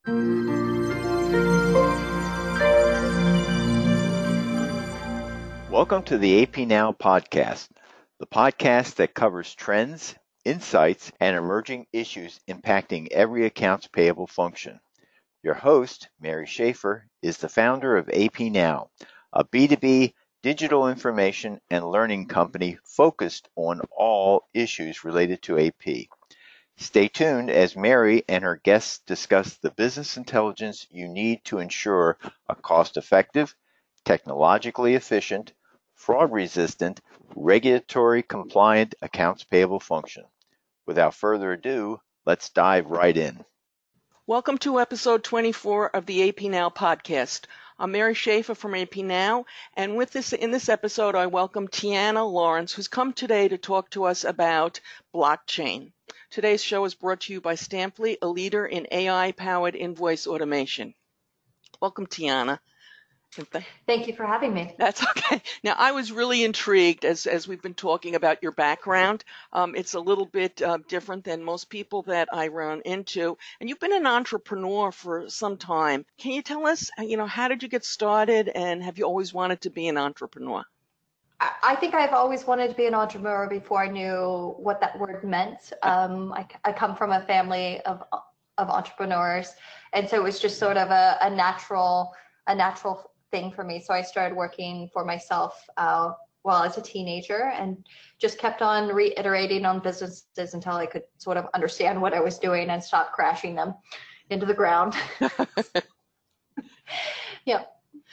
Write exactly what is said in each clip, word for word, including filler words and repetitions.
Welcome to the A P Now podcast, the podcast that covers trends, insights, and emerging issues impacting every accounts payable function. Your host, Mary Schaefer, is the founder of A P Now, a B two B digital information and learning company focused on all issues related to A P. Stay tuned as Mary and her guests discuss the business intelligence you need to ensure a cost-effective, technologically efficient, fraud-resistant, regulatory-compliant accounts payable function. Without further ado, let's dive right in. Welcome to episode twenty-four of the A P Now podcast. I'm Mary Schaefer from A P Now, and with this in this episode, I welcome Tiana Lawrence, who's come today to talk to us about blockchain. Today's show is brought to you by Stamply, a leader in A I-powered invoice automation. Welcome, Tiana. Thank you for having me. That's okay. Now, I was really intrigued as, as we've been talking about your background. Um, it's a little bit uh, different than most people that I run into. And you've been an entrepreneur for some time. Can you tell us, you know, how did you get started, and have you always wanted to be an entrepreneur? I think I've always wanted to be an entrepreneur before I knew what that word meant. Um, I, I come from a family of of entrepreneurs, and so it was just sort of a, a natural a natural thing for me. So I started working for myself uh, while I was a teenager, and just kept on reiterating on businesses until I could sort of understand what I was doing and stop crashing them into the ground. Yeah.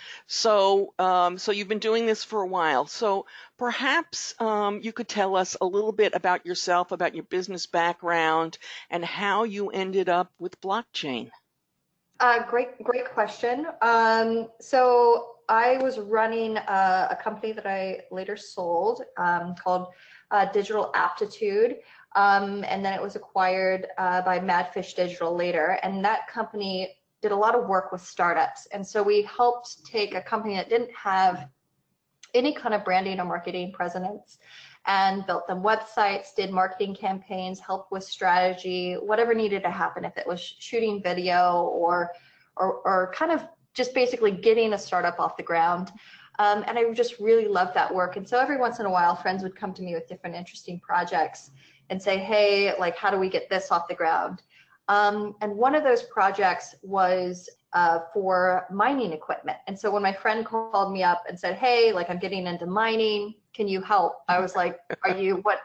So, um, so you've been doing this for a while. So perhaps um, you could tell us a little bit about yourself, about your business background, and how you ended up with blockchain. Uh, great, great question. Um, so I was running a, a company that I later sold um, called uh, Digital Aptitude, um, and then it was acquired uh, by Madfish Digital later. And that company did a lot of work with startups. And so we helped take a company that didn't have any kind of branding or marketing presence and built them websites, did marketing campaigns, helped with strategy, whatever needed to happen, if it was shooting video or, or, or kind of just basically getting a startup off the ground. Um, and I just really loved that work. And so every once in a while, friends would come to me with different interesting projects and say, hey, like, how do we get this off the ground? Um, and one of those projects was uh, for mining equipment. And so when my friend called me up and said, hey, like, I'm getting into mining, can you help? I was like, are you what?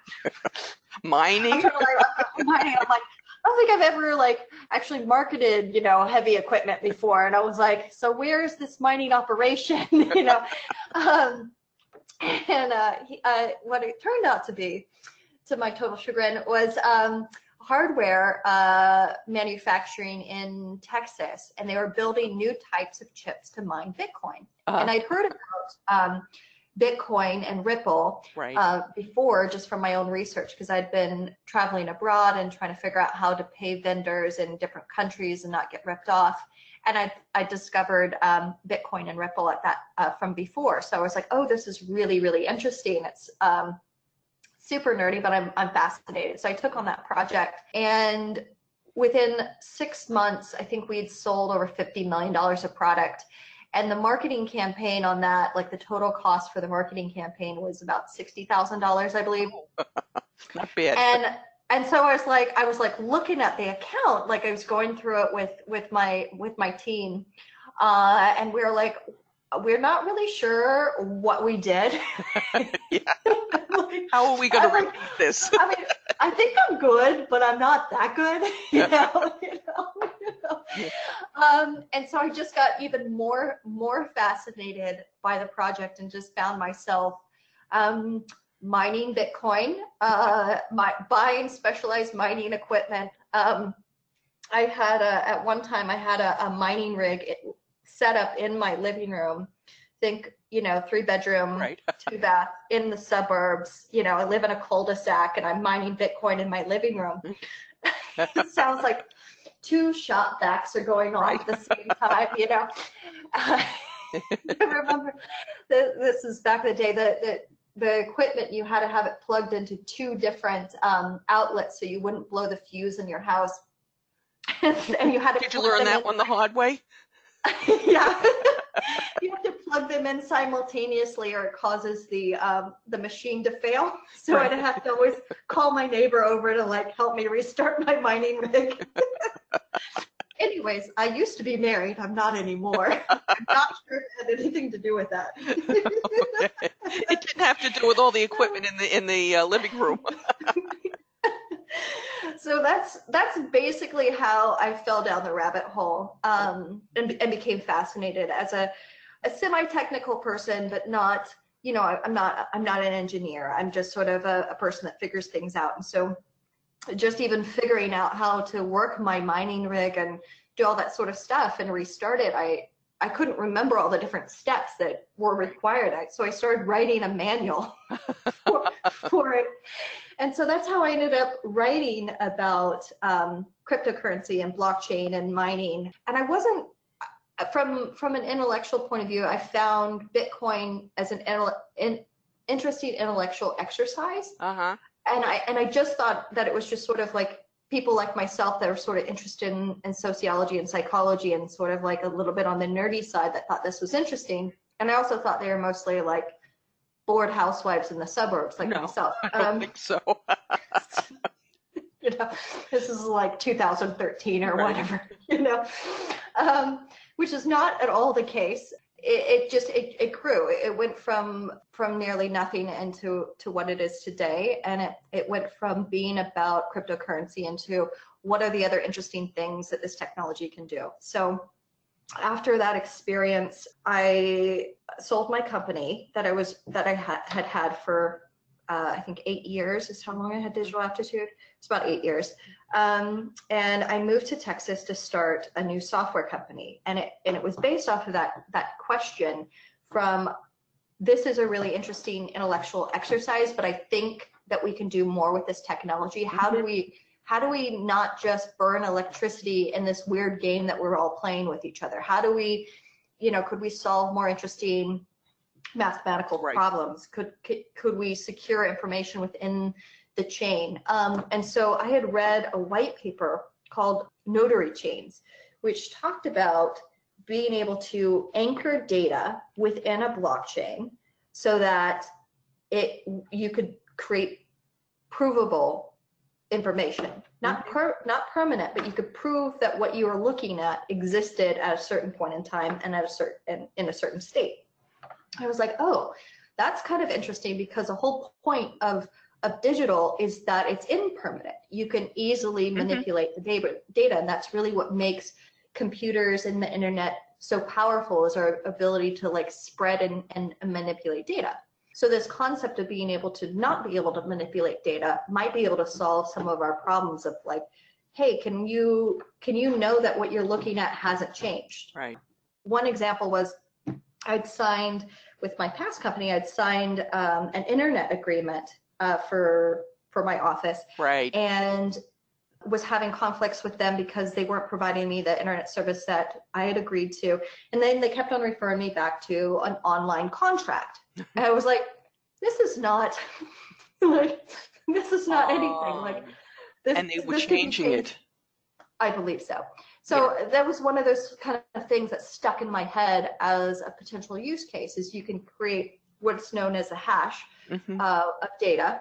Mining? I'm, trying to like, mining. I'm like, I don't think I've ever like actually marketed, you know, heavy equipment before. And I was like, so where's this mining operation? you know, um, and uh, he, uh, what it turned out to be, to my total chagrin, was um, hardware uh, manufacturing in Texas, and they were building new types of chips to mine Bitcoin. Uh-huh. And I'd heard about um, Bitcoin and Ripple right. uh, before, just from my own research, because I'd been traveling abroad and trying to figure out how to pay vendors in different countries and not get ripped off. And I I discovered um, Bitcoin and Ripple at that uh, from before. So I was like, oh, this is really, really interesting. It's um, super nerdy, but I'm, I'm fascinated. So I took on that project, and within six months, I think we'd sold over fifty million dollars of product. And the marketing campaign on that, like the total cost for the marketing campaign was about sixty thousand dollars, I believe. Not bad. And and so I was like, I was like looking at the account, like I was going through it with, with my, with my team. Uh, and we were like, we're not really sure what we did. Yeah. How are we going to repeat like, this? I mean, I think I'm good, but I'm not that good, you know. you know, you know. Yeah. Um, and so I just got even more more fascinated by the project, and just found myself um, mining Bitcoin, uh, my, buying specialized mining equipment. Um, I had a, at one time I had a, a mining rig set up in my living room. Think, you know, three bedroom, right. two bath in the suburbs. You know, I live in a cul-de-sac and I'm mining Bitcoin in my living room. It sounds like two shop vacs are going on right. at the same time, you know. Uh, I remember the, this is back in the day, the, the the equipment, you had to have it plugged into two different um, outlets so you wouldn't blow the fuse in your house. and you had to Did you plug learn them that in. one the hard way? Yeah. You have to plug them in simultaneously or it causes the um, the machine to fail. So Right. I'd have to always call my neighbor over to like help me restart my mining rig. Anyways, I used to be married. I'm not anymore. I'm not sure it had anything to do with that. Okay. It didn't have to do with all the equipment in the in the uh, living room. So that's that's basically how I fell down the rabbit hole um, and, and became fascinated as a, a semi-technical person, but not, you know, I, I'm not I'm not an engineer. I'm just sort of a, a person that figures things out. And so just even figuring out how to work my mining rig and do all that sort of stuff and restart it, I I couldn't remember all the different steps that were required. I, so I started writing a manual for, for it. And so that's how I ended up writing about um, cryptocurrency and blockchain and mining. And I wasn't, from from an intellectual point of view, I found Bitcoin as an in, interesting intellectual exercise. Uh-huh. And I and I just thought that it was just sort of like people like myself that are sort of interested in, in sociology and psychology and sort of like a little bit on the nerdy side that thought this was interesting. And I also thought they were mostly like bored housewives in the suburbs like No, myself. I don't Um, think so. you know, this is like two thousand thirteen or Right. whatever, you know, um, which is not at all the case. It, it just, it, it grew. It went from from nearly nothing into to what it is today. And it, it went from being about cryptocurrency into what are the other interesting things that this technology can do. So after that experience, I sold my company that I was that I had had, had for uh, I think eight years is how long I had Digital Aptitude. It's about eight years. Um, and I moved to Texas to start a new software company. And it and it was based off of that that question from, this is a really interesting intellectual exercise, but I think that we can do more with this technology. How do we how do we not just burn electricity in this weird game that we're all playing with each other? How do we, you know, could we solve more interesting mathematical Right. problems? Could, could could we secure information within the chain? Um, and so I had read a white paper called Notary Chains, which talked about being able to anchor data within a blockchain so that it you could create provable information, not per, not permanent, but you could prove that what you were looking at existed at a certain point in time and at a certain in a certain state. I was like, oh, that's kind of interesting, because the whole point of of digital is that it's impermanent. You can easily Mhm. manipulate the data, data, and that's really what makes computers and the internet so powerful, is our ability to like spread and, and manipulate data. So this concept of being able to not be able to manipulate data might be able to solve some of our problems of like, hey, can you can you know that what you're looking at hasn't changed? Right. One example was I'd signed with my past company, I'd signed um, an internet agreement uh, for for my office, Right. and was having conflicts with them because they weren't providing me the internet service that I had agreed to. And then they kept on referring me back to an online contract. And I was like, this is not like this is not anything. Like this, And they were this could be changing changed. it. I believe so. So yeah. That was one of those kind of things that stuck in my head as a potential use case, is you can create what's known as a hash Mhm. uh, of data.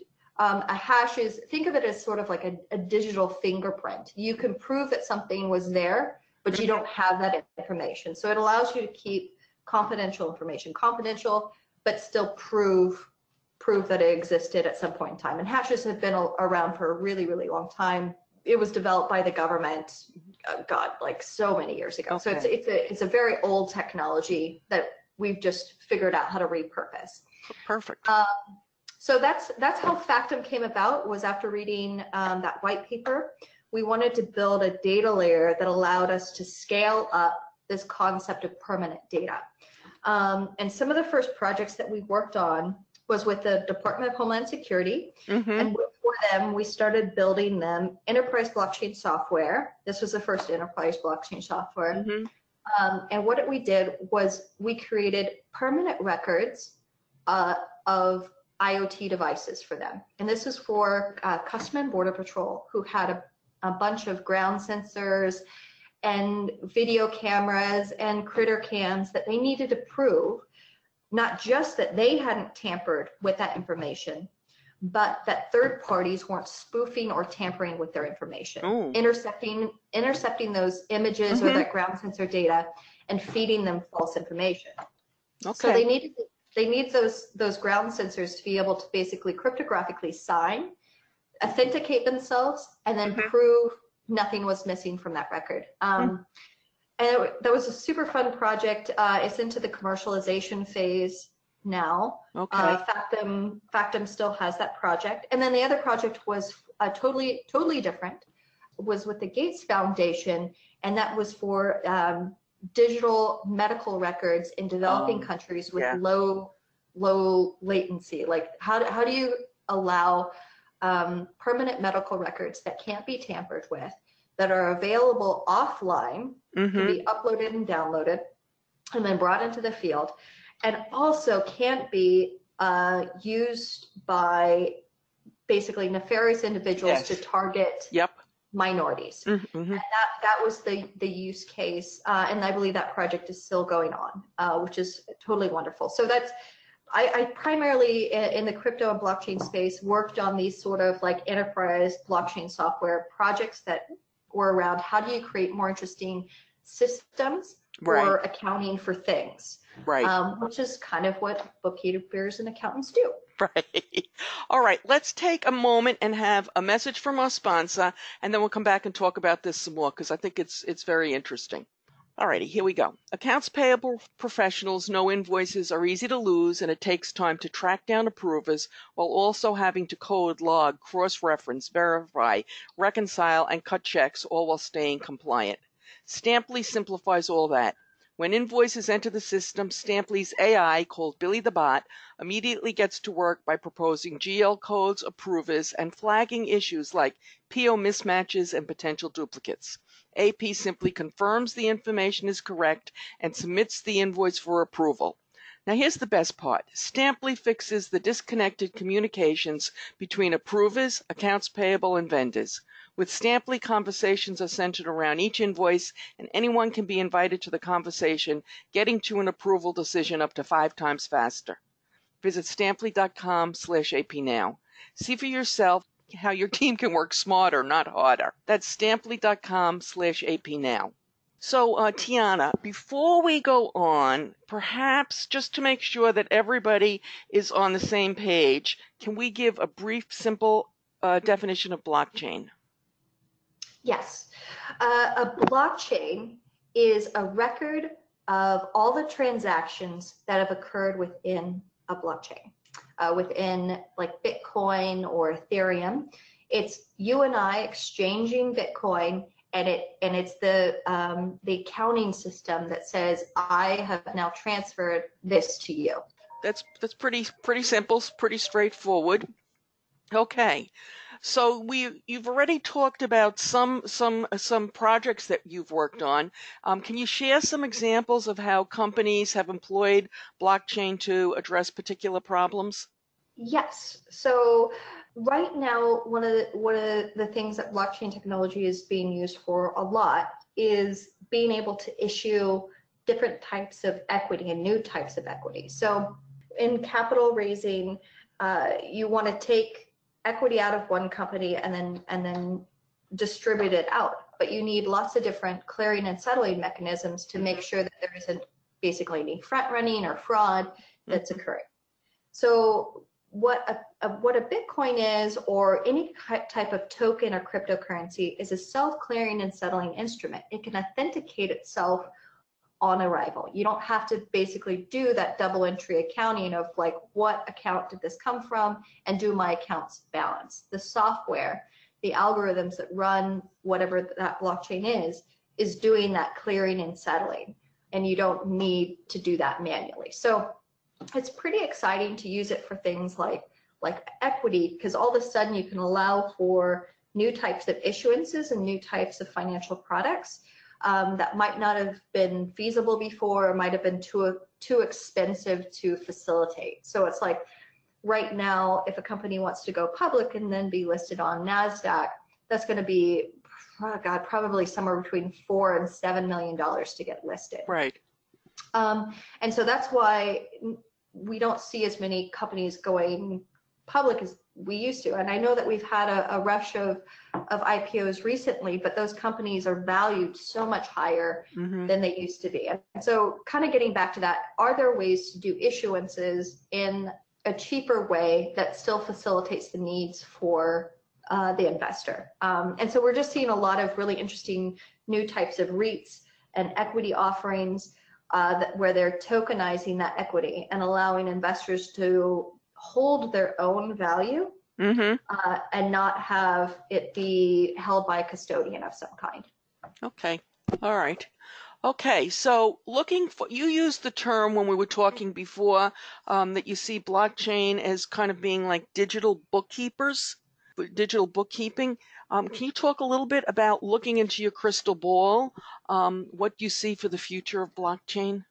Um, a hash is, think of it as sort of like a, a digital fingerprint. You can prove that something was there, but you don't have that information. So it allows you to keep confidential information confidential, but still prove prove that it existed at some point in time. And hashes have been a, around for a really, really long time. It was developed by the government, uh, God, like so many years ago. So it's Okay. it's a it's a very old technology that we've just figured out how to repurpose. Perfect. Um, so that's that's how Factom came about, was after reading um, that white paper. We wanted to build a data layer that allowed us to scale up this concept of permanent data. Um, and some of the first projects that we worked on was with the Department of Homeland Security. Mhm. And for them, we started building them enterprise blockchain software. This was the first enterprise blockchain software. Mhm. Um, and what we did was we created permanent records uh, of I O T devices for them. And this is for uh, Customs and Border Patrol, who had a a bunch of ground sensors and video cameras and critter cams that they needed to prove not just that they hadn't tampered with that information, but that third parties weren't spoofing or tampering with their information, Ooh. intercepting intercepting those images Mm-hmm. or that ground sensor data and feeding them false information. Okay. So they needed they need those those ground sensors to be able to basically cryptographically sign, authenticate themselves, and then Mhm. prove nothing was missing from that record. Um, and it, that was a super fun project. Uh, it's into the commercialization phase now. Okay. Uh, Factum Factum still has that project, and then the other project was uh, totally totally different. Was with the Gates Foundation, and that was for um, digital medical records in developing Um, countries with yeah. low low latency latency like how how do you allow um, permanent medical records that can't be tampered with, that are available offline, Mm-hmm. can be uploaded and downloaded, and then brought into the field, and also can't be uh, used by basically nefarious individuals Yes. to target Yep. minorities. Mm-hmm. That that was the the use case, uh, and I believe that project is still going on, uh, which is totally wonderful. So that's I, I primarily in, in the crypto and blockchain space worked on these sort of like enterprise blockchain software projects that were around how do you create more interesting systems Right. for accounting for things, Right. um, which is kind of what bookkeepers and accountants do. Right. All right. Let's take a moment and have a message from our sponsor, and then we'll come back and talk about this some more because I think it's it's very interesting. All righty, here we go. Accounts payable professionals know invoices are easy to lose and it takes time to track down approvers while also having to code, log, cross-reference, verify, reconcile, and cut checks, all while staying compliant. Stamply simplifies all that. When invoices enter the system, Stamply's A I, called Billy the Bot, immediately gets to work by proposing G L codes, approvers, and flagging issues like P O mismatches and potential duplicates. A P simply confirms the information is correct and submits the invoice for approval. Now here's the best part. Stamply fixes the disconnected communications between approvers, accounts payable, and vendors. With Stamply, conversations are centered around each invoice, and anyone can be invited to the conversation, getting to an approval decision up to five times faster. Visit stamply.com slash AP now. See for yourself how your team can work smarter, not harder. That's stamply.com slash AP now. So, uh, Tiana, before we go on, perhaps just to make sure that everybody is on the same page, can we give a brief, simple uh, definition of blockchain? Yes. Uh, a blockchain is a record of all the transactions that have occurred within a blockchain, uh, within like Bitcoin or Ethereum. It's you and I exchanging Bitcoin, and it and it's the um, the accounting system that says I have now transferred this to you. That's that's pretty pretty simple, pretty straightforward. Okay. So we you've already talked about some some some projects that you've worked on. Um, can you share some examples of how companies have employed blockchain to address particular problems? Yes. So right now, one of the, one of the things that blockchain technology is being used for a lot is being able to issue different types of equity and new types of equity. So in capital raising, uh, you want to take equity out of one company and then and then distribute it out, but you need lots of different clearing and settling mechanisms to make sure that there isn't basically any front running or fraud that's occurring. So what a, a what a Bitcoin is, or any type of token or cryptocurrency, is a self-clearing and settling instrument. It can authenticate itself on arrival. You don't have to basically do that double entry accounting of like, what account did this come from and do my accounts balance. The software, the algorithms that run whatever that blockchain is, is doing that clearing and settling, and you don't need to do that manually. So it's pretty exciting to use it for things like like equity, because all of a sudden you can allow for new types of issuances and new types of financial products Um, that might not have been feasible before, or might have been too too expensive to facilitate. So it's like right now, if a company wants to go public and then be listed on NASDAQ, that's going to be oh God, probably somewhere between four and seven million dollars to get listed. Right. Um, and so that's why we don't see as many companies going public as we used to. And I know that we've had a, a rush of, of I P Os recently, but those companies are valued so much higher mm-hmm. than they used to be. And so kind of getting back to that, are there ways to do issuances in a cheaper way that still facilitates the needs for uh, the investor? Um, and so we're just seeing a lot of really interesting new types of REITs and equity offerings uh, that, where they're tokenizing that equity and allowing investors to hold their own value mm-hmm. uh, and not have it be held by a custodian of some kind. Okay. All right. Okay. So looking for, you used the term when we were talking before um, that you see blockchain as kind of being like digital bookkeepers, digital bookkeeping. Um, can you talk a little bit about looking into your crystal ball, um, what you see for the future of blockchain?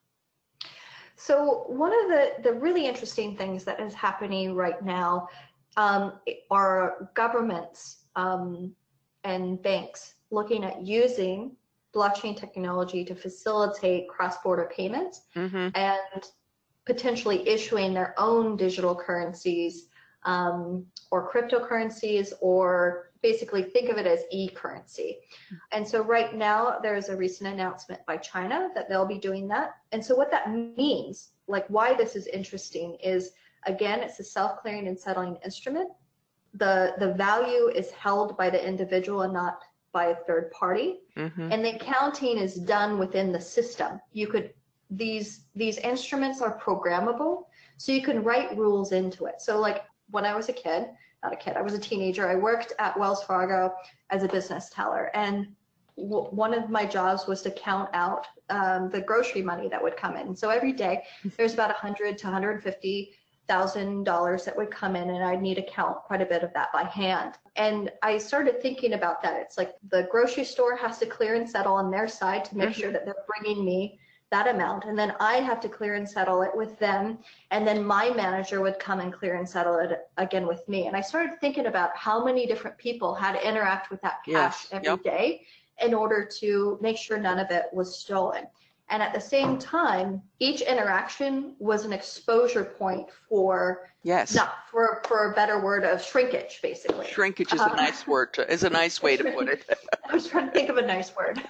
So one of the, the really interesting things that is happening right now um, are governments um, and banks looking at using blockchain technology to facilitate cross-border payments mm-hmm. and potentially issuing their own digital currencies um, or cryptocurrencies, or basically think of it as e-currency. And so right now there's a recent announcement by China that they'll be doing that. And so what that means, like why this is interesting, is again, it's a self-clearing and settling instrument. The, the value is held by the individual and not by a third party. Mm-hmm. And the accounting is done within the system. You could, these, these instruments are programmable, so you can write rules into it. So like when I was a kid, not a kid, I was a teenager, I worked at Wells Fargo as a business teller. And w- one of my jobs was to count out um, the grocery money that would come in. So every day there's about one hundred to one hundred fifty thousand dollars that would come in, and I'd need to count quite a bit of that by hand. And I started thinking about that. It's like the grocery store has to clear and settle on their side to make mm-hmm. sure that they're bringing me that amount, and then I have to clear and settle it with them, and then my manager would come and clear and settle it again with me. And I started thinking about how many different people had to interact with that cash yes. every yep. day in order to make sure none of it was stolen. And at the same time, each interaction was an exposure point for yes, not for for a better word of shrinkage, basically. Shrinkage is um, a nice word. To, is a nice way to put it. I was trying to think of a nice word.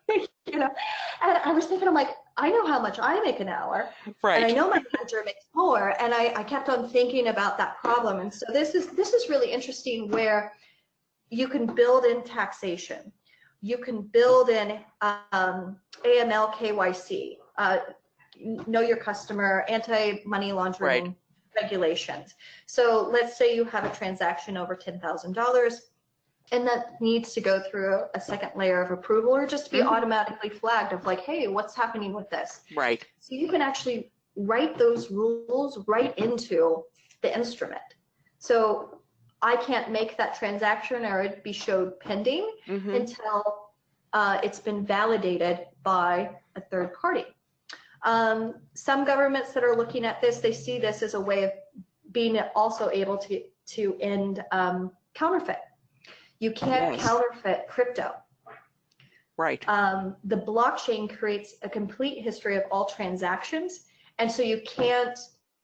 You know, and I was thinking, I'm like, I know how much I make an hour, right? And I know my manager makes more, and I, I kept on thinking about that problem. And so this is this is really interesting, where you can build in taxation, you can build in um, A M L, K Y C, uh, know your customer, anti-money laundering right. regulations. So let's say you have a transaction over ten thousand dollars. And that needs to go through a second layer of approval, or just be mm-hmm. automatically flagged of like, hey, what's happening with this? Right. So you can actually write those rules right into the instrument. So I can't make that transaction, or it'd be showed pending mm-hmm. until uh, it's been validated by a third party. Um, some governments that are looking at this, they see this as a way of being also able to, to end um, counterfeit. You can't yes. counterfeit crypto. Right. Um, the blockchain creates a complete history of all transactions, and so you can't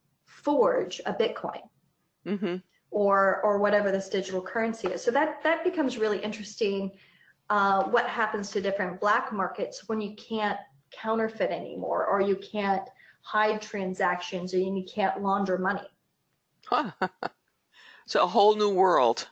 forge a Bitcoin mm-hmm. or or whatever this digital currency is. So that that becomes really interesting. Uh, what happens to different black markets when you can't counterfeit anymore, or you can't hide transactions, or you can't launder money? Huh. So a whole new world.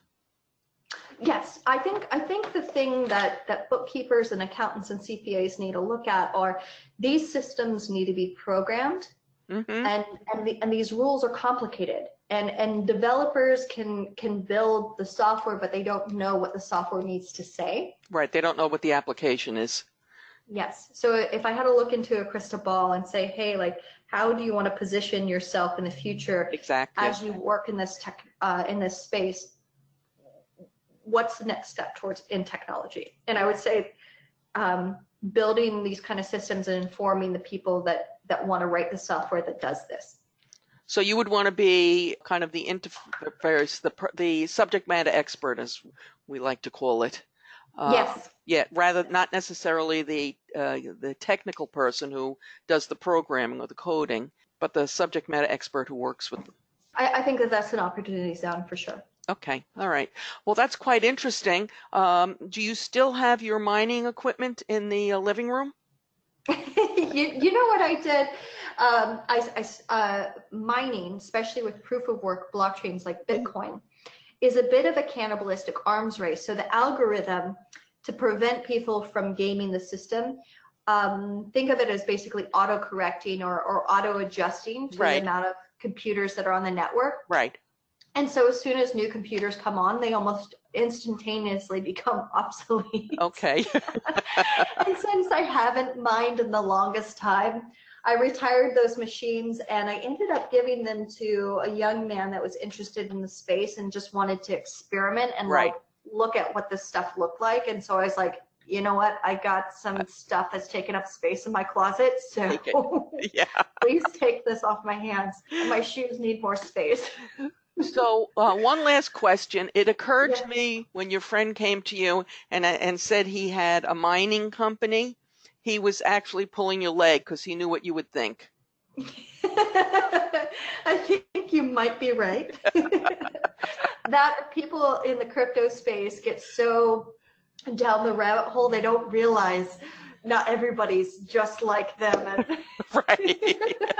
Yes, I think I think the thing that, that bookkeepers and accountants and C P As need to look at are these systems need to be programmed, mm-hmm. and and, the, and these rules are complicated, and and developers can can build the software, but they don't know what the software needs to say. Right, they don't know what the application is. Yes, so if I had to look into a crystal ball and say, hey, like, how do you want to position yourself in the future exactly. as you work in this tech uh, in this space? What's the next step towards in technology? And I would say um, building these kind of systems and informing the people that, that want to write the software that does this. So you would want to be kind of the interface, the, the subject matter expert, as we like to call it, Uh, Yes. Yeah, rather not necessarily the uh, the technical person who does the programming or the coding, but the subject matter expert who works with them. I, I think that that's an opportunity zone for sure. Okay, all right. Well, that's quite interesting. Um, do you still have your mining equipment in the uh, living room? you, you know what I did? Um, I, I, uh, mining, especially with proof of work blockchains like Bitcoin, is a bit of a cannibalistic arms race. So the algorithm, to prevent people from gaming the system, um, think of it as basically auto-correcting or, or auto-adjusting to Right. the amount of computers that are on the network. Right. And so as soon as new computers come on, they almost instantaneously become obsolete. Okay. And since I haven't mined in the longest time, I retired those machines and I ended up giving them to a young man that was interested in the space and just wanted to experiment and Right. like look at what this stuff looked like. And so I was like, you know what? I got some stuff that's taken up space in my closet. So Take it. Yeah. please take this off my hands. My shoes need more space. So uh, one last question. It occurred Yes. to me when your friend came to you and and said he had a mining company, he was actually pulling your leg because he knew what you would think. I think you might be right. That people in the crypto space get so down the rabbit hole, they don't realize not everybody's just like them. And Right.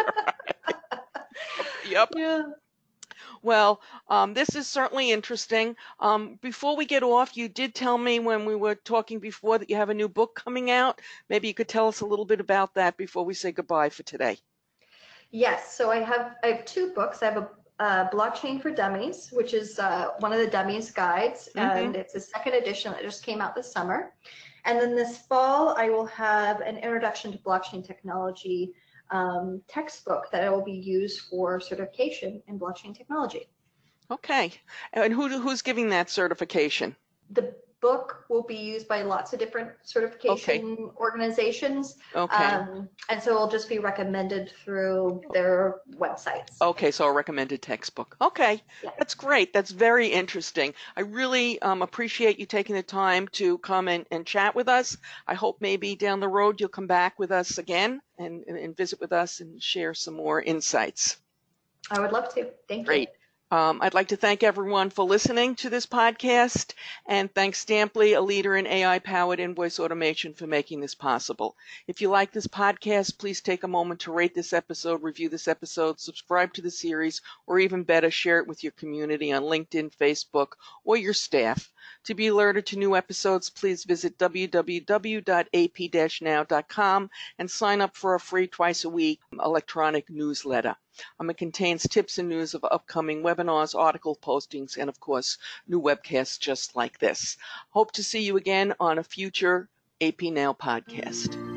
Yep. yeah. Well, um, this is certainly interesting. Um, before we get off, you did tell me when we were talking before that you have a new book coming out. Maybe you could tell us a little bit about that before we say goodbye for today. Yes, so I have I have two books. I have a uh, Blockchain for Dummies, which is uh, one of the Dummies guides, Mhm. and it's a second edition that just came out this summer. And then this fall, I will have an Introduction to Blockchain Technology um, textbook that will be used for certification in blockchain technology. Okay. And who who's giving that certification? The book will be used by lots of different certification organizations, Okay. um, and so it'll just be recommended through their websites. Okay, so a recommended textbook. Okay, Yeah. that's great. That's very interesting. I really um, appreciate you taking the time to come and, and chat with us. I hope maybe down the road you'll come back with us again and, and, and visit with us and share some more insights. I would love to. Thank Great. you. Um, I'd like to thank everyone for listening to this podcast, and thanks Stamply, a leader in A I-powered invoice automation, for making this possible. If you like this podcast, please take a moment to rate this episode, review this episode, subscribe to the series, or even better, share it with your community on LinkedIn, Facebook, or your staff. To be alerted to new episodes, please visit w w w dot a p dash now dot com and sign up for a free twice a week electronic newsletter. Um, it contains tips and news of upcoming webinars, article postings, and of course, new webcasts just like this. Hope to see you again on a future A P Now podcast.